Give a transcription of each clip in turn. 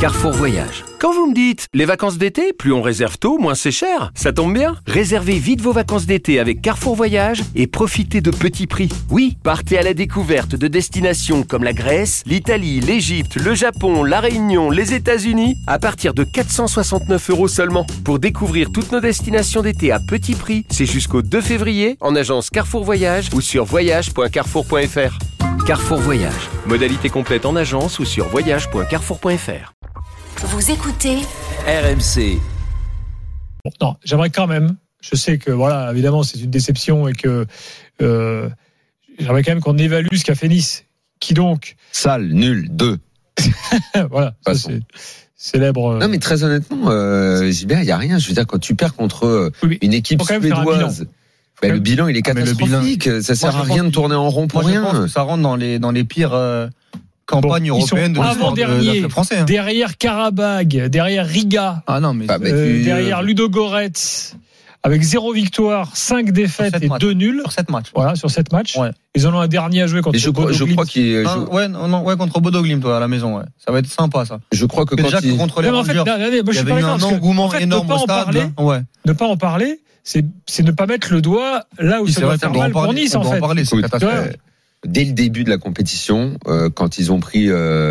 Carrefour Voyage. Quand vous me dites les vacances d'été, plus on réserve tôt, moins c'est cher. Ça tombe bien. Réservez vite vos vacances d'été avec Carrefour Voyage et profitez de petits prix. Oui, partez à la découverte de destinations comme la Grèce, l'Italie, l'Égypte, le Japon, la Réunion, les États-Unis à partir de 469 € seulement. Pour découvrir toutes nos destinations d'été à petits prix, c'est jusqu'au 2 février en agence Carrefour Voyage ou sur voyage.carrefour.fr. Carrefour Voyage. Modalité complète en agence ou sur voyage.carrefour.fr. Vous écoutez RMC. Non, j'aimerais quand même, je sais que voilà, évidemment c'est une déception et que j'aimerais quand même qu'on évalue ce qu'a fait Nice. Qui donc sale, nul, 2. Voilà, ça c'est célèbre. Non mais très honnêtement, Gilbert, il n'y a rien. Je veux dire, quand tu perds contre une équipe suédoise, le bilan il est catastrophique. Ça sert à rien de tourner en rond pour rien. Je pense que ça rentre dans les pires campagnes européennes de l'histoire de club français. Hein. Derrière Karabag, derrière Riga, derrière Ludogorets, avec 0 victoire, 5 défaites et 2 nuls. Sur 7 matchs. Voilà, sur 7 matchs. Ouais. Ils en ont un dernier à jouer contre Bodo Glimt. Je crois qu'il joue. Contre Bodo Glimt à la maison. Ouais. Ça va être sympa ça. Je crois que déjà que contre les Rangers, il y avait eu un engouement énorme au stade. Ne pas en parler, c'est ne pas mettre le doigt là où ça doit faire mal pour Nice en fait. C'est catastrophique. Dès le début de la compétition, quand ils ont pris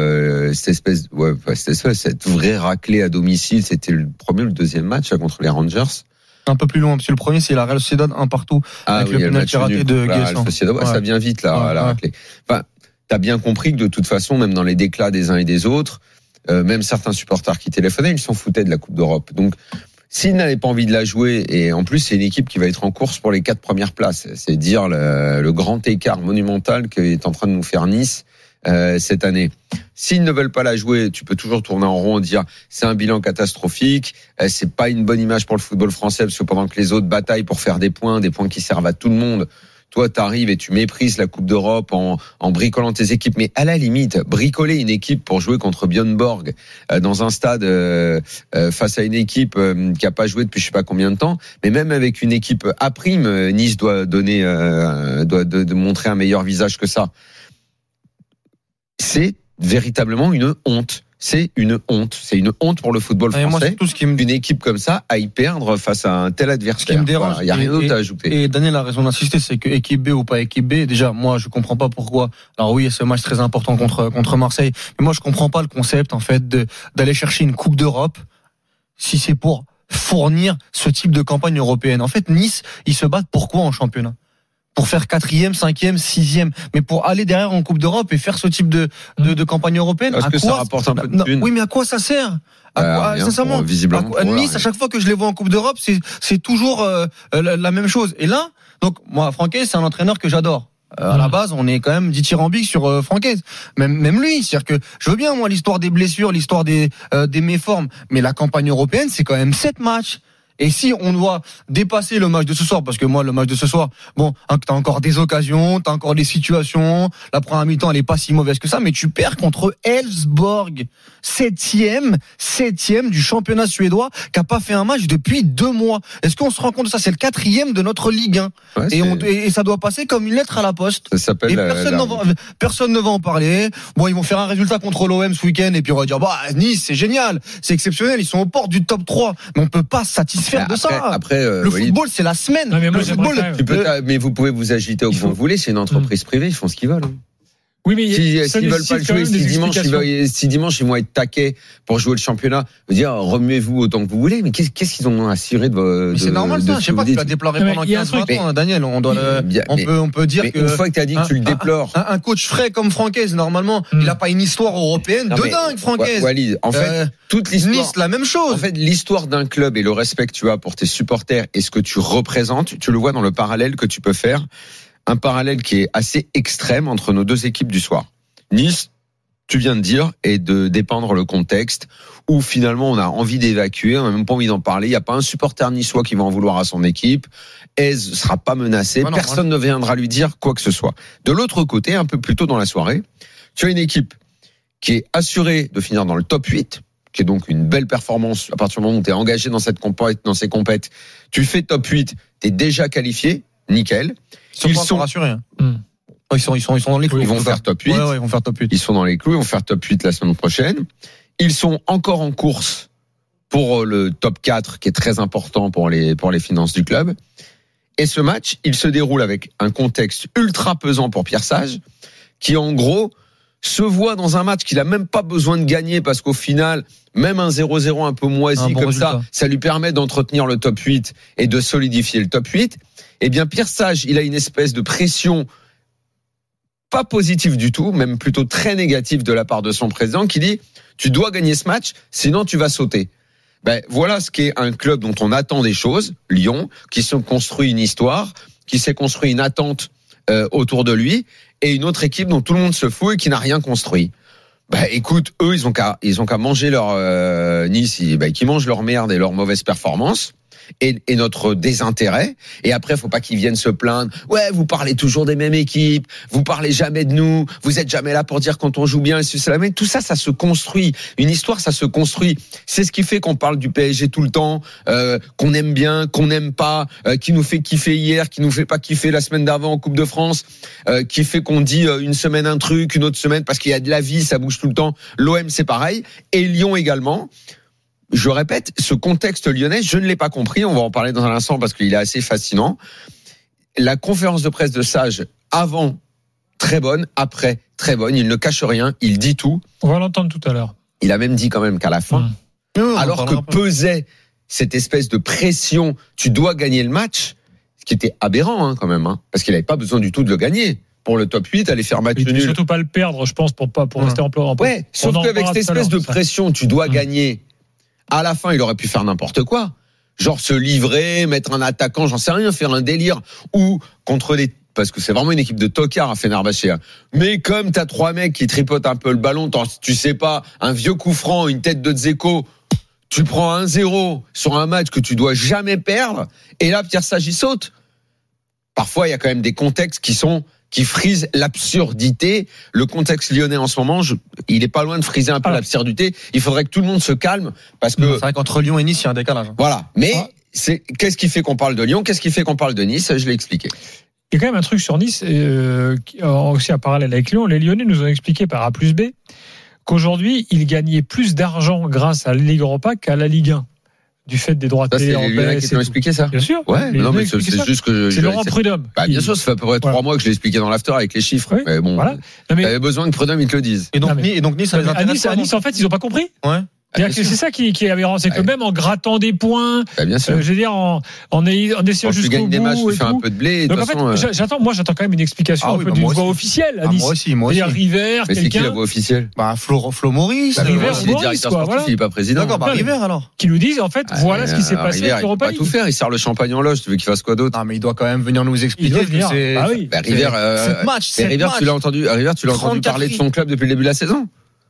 cette vraie raclée à domicile, c'était le premier ou le deuxième match contre les Rangers. Un peu plus loin, parce que le premier c'est la Real Sociedad 1 partout avec le penalty raté de Guessant. Ça vient vite là, la raclée. Enfin, t'as bien compris que de toute façon, même dans les déclats des uns et des autres, même certains supporters qui téléphonaient, ils s'en foutaient de la Coupe d'Europe. Donc s'ils n'avaient pas envie de la jouer, et en plus c'est une équipe qui va être en course pour les 4 premières places, c'est dire le grand écart monumental qu'est en train de nous faire Nice cette année. S'ils ne veulent pas la jouer, tu peux toujours tourner en rond et dire c'est un bilan catastrophique, c'est pas une bonne image pour le football français, parce que pendant que les autres bataillent pour faire des points qui servent à tout le monde, toi t'arrives et tu méprises la Coupe d'Europe en bricolant tes équipes. Mais à la limite, bricoler une équipe pour jouer contre Björn Borg dans un stade face à une équipe qui a pas joué depuis je sais pas combien de temps, mais même avec une équipe à prime, Nice doit montrer un meilleur visage que ça. C'est véritablement une honte. C'est une honte. C'est une honte pour le football français. Moi, c'est tout ce qui une équipe comme ça à y perdre face à un tel adversaire. Il n'y a rien d'autre à ajouter. Et Daniel a raison d'insister, c'est que équipe B ou pas équipe B, déjà, moi, je comprends pas pourquoi. Alors oui, ce match très important contre Marseille, mais moi, je comprends pas le concept, en fait, d'aller chercher une Coupe d'Europe si c'est pour fournir ce type de campagne européenne. En fait, Nice, ils se battent pourquoi en championnat? Pour faire 4e, 5e, 6e, mais pour aller derrière en Coupe d'Europe et faire ce type de campagne européenne. Parce que ça rapporte un peu de thunes. Oui, mais à quoi ça sert? Sincèrement, Nice, à chaque fois que je les vois en Coupe d'Europe, c'est toujours la même chose. Et là, donc moi, Franquès, c'est un entraîneur que j'adore. À la base, on est quand même dithyrambique sur Franquès. Même lui, c'est-à-dire que je veux bien moi l'histoire des blessures, l'histoire des méformes, mais la campagne européenne, c'est quand même 7 matchs. Et si on doit dépasser le match de ce soir, parce que moi, le match de ce soir, bon, t'as encore des occasions, t'as encore des situations, la première mi-temps, elle est pas si mauvaise que ça, mais tu perds contre Elfsborg, 7e du championnat suédois, qui a pas fait un match depuis 2 mois. Est-ce qu'on se rend compte de ça? C'est le 4e de notre Ligue 1. Ouais, et ça doit passer comme une lettre à la poste. Ça s'appelle personne ne va en parler. Bon, ils vont faire un résultat contre l'OM ce week-end, et puis on va dire, Nice, c'est génial, c'est exceptionnel, ils sont aux portes du top 3. Mais on peut pas satisfaire de ça. Le football, c'est la semaine. Non, mais le football, mais vous pouvez vous agiter au que vous voulez. C'est une entreprise privée. Ils font ce qu'ils veulent. Oui, mais s'ils veulent pas le jouer, si dimanche ils vont être taqués pour jouer le championnat, veut dire remuez-vous autant que vous voulez. Mais qu'est-ce qu'ils ont à cirer de c'est normal ça. Je sais pas, tu l'as déploré pendant 15-20 ans, Daniel. On peut dire que une fois que tu as dit que tu le déplores, un coach frais comme Franquès, normalement, il a pas une histoire européenne de dingue, Franquès. Walid, en fait, toute l'histoire, Nice, la même chose. En fait, l'histoire d'un club et le respect que tu as pour tes supporters et ce que tu représentes, tu le vois dans le parallèle que tu peux faire. Un parallèle qui est assez extrême entre nos deux équipes du soir. Nice, tu viens de dire, et de dépeindre le contexte où finalement on a envie d'évacuer, on n'a même pas envie d'en parler. Il n'y a pas un supporter niçois qui va en vouloir à son équipe. Aise sera pas menacé. Personne ne viendra lui dire quoi que ce soit. De l'autre côté, un peu plus tôt dans la soirée, tu as une équipe qui est assurée de finir dans le top 8, qui est donc une belle performance à partir du moment où tu es engagé dans ces compètes. Tu fais top 8, tu es déjà qualifié. Nickel. Ils sont rassurés. Ils sont dans les clous. Ils vont faire top 8. Ouais, ils vont faire top 8. Ils sont dans les clous. Ils vont faire top 8 la semaine prochaine. Ils sont encore en course pour le top 4 qui est très important pour les finances du club. Et ce match, il se déroule avec un contexte ultra pesant pour Pierre Sage, qui en gros se voit dans un match qu'il a même pas besoin de gagner parce qu'au final, même un 0-0 un peu moisi comme ça lui permet d'entretenir le top 8 et de solidifier le top 8. Eh bien, Pierre Sage, il a une espèce de pression pas positive du tout, même plutôt très négative de la part de son président qui dit « Tu dois gagner ce match, sinon tu vas sauter ». Voilà ce qu'est un club dont on attend des choses, Lyon, qui se construit une histoire, qui s'est construit une attente autour de lui, et une autre équipe dont tout le monde se fout et qui n'a rien construit. Écoute, eux, ils ont qu'à manger leur Nice, qui mangent leur merde et leur mauvaise performance. Et notre désintérêt. Et après, faut pas qu'ils viennent se plaindre. Ouais, vous parlez toujours des mêmes équipes. Vous parlez jamais de nous. Vous êtes jamais là pour dire quand on joue bien et c'est la même. Tout ça, ça se construit. Une histoire, ça se construit. C'est ce qui fait qu'on parle du PSG tout le temps, qu'on aime bien, qu'on n'aime pas, qui nous fait kiffer hier, qui nous fait pas kiffer la semaine d'avant en Coupe de France, qui fait qu'on dit une semaine un truc, une autre semaine parce qu'il y a de la vie, ça bouge tout le temps. L'OM, c'est pareil. Et Lyon également. Je répète, ce contexte lyonnais, je ne l'ai pas compris. On va en parler dans un instant parce qu'il est assez fascinant. La conférence de presse de Sage, avant, très bonne. Après, très bonne. Il ne cache rien. Il dit tout. On va l'entendre tout à l'heure. Il a même dit quand même qu'à la fin, alors que pesait cette espèce de pression, tu dois gagner le match, ce qui était aberrant quand même, parce qu'il n'avait pas besoin du tout de le gagner. Pour le top 8, aller faire match nul. Il ne surtout pas le perdre, je pense, pour rester en plan. Ouais, sauf qu'avec cette espèce de pression, tu dois gagner. À la fin, il aurait pu faire n'importe quoi. Genre se livrer, mettre un attaquant, j'en sais rien, faire un délire. Ou contre parce que c'est vraiment une équipe de tocards à Fenerbahçe. Mais comme t'as 3 mecs qui tripotent un peu le ballon, tu sais pas, un vieux coup franc, une tête de Dzeko, tu prends 1-0 sur un match que tu dois jamais perdre, et là, Pierre Sage, il saute. Parfois, il y a quand même des contextes qui frise l'absurdité. Le contexte lyonnais en ce moment, il est pas loin de friser un peu l'absurdité. Il faudrait que tout le monde se calme parce que c'est vrai qu'entre Lyon et Nice, il y a un décalage. Voilà. Mais qu'est-ce qui fait qu'on parle de Lyon? Qu'est-ce qui fait qu'on parle de Nice? Je l'ai expliqué. Il y a quand même un truc sur Nice, aussi en parallèle avec Lyon. Les Lyonnais nous ont expliqué par A plus B qu'aujourd'hui, ils gagnaient plus d'argent grâce à la Ligue Europa qu'à la Ligue 1. Du fait des droits télé en baisse. Qui t'ont expliqué ça? Bien sûr. Ouais, non, mais c'est juste que c'est Laurent Prudhomme. Bien sûr, ça fait à peu près 3 mois que je l'ai expliqué dans l'after avec les chiffres. Oui, mais bon, voilà. T'avais besoin que Prudhomme, ils te le disent. Et donc Nice, ça les intéresse. À Nice, en fait, ils ont pas compris. Ouais. C'est ça qui est aberrant, c'est que même en grattant des points, bien sûr. je veux dire en essayant jusqu'au bout, tu gagnes des matchs, tu fais un peu de blé. Donc en fait, j'attends quand même une explication un peu d'une voix officielle à Nice. Moi aussi. River, mais c'est qui la voix officielle? Flo Maurice. River, il est directeur sportif, il est pas président. D'accord, River alors. Qui nous disent en fait, voilà ce qui s'est passé avec l'Europa League. Il va tout faire, il sert le champagne en loge. Tu veux qu'il fasse quoi d'autre? Non, mais il doit quand même venir nous expliquer que c'est. Ah oui. River, tu l'as entendu parler de son club depuis le début de la saison?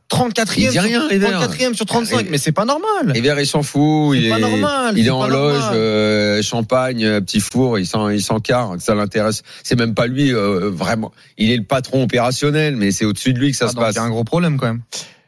34e sur 35, mais c'est pas normal. River, il s'en fout, il est en loge, champagne, petit four, il s'encarre, ça l'intéresse. C'est même pas lui, vraiment. Il est le patron opérationnel, mais c'est au-dessus de lui que ça se passe. Il y a un gros problème quand même.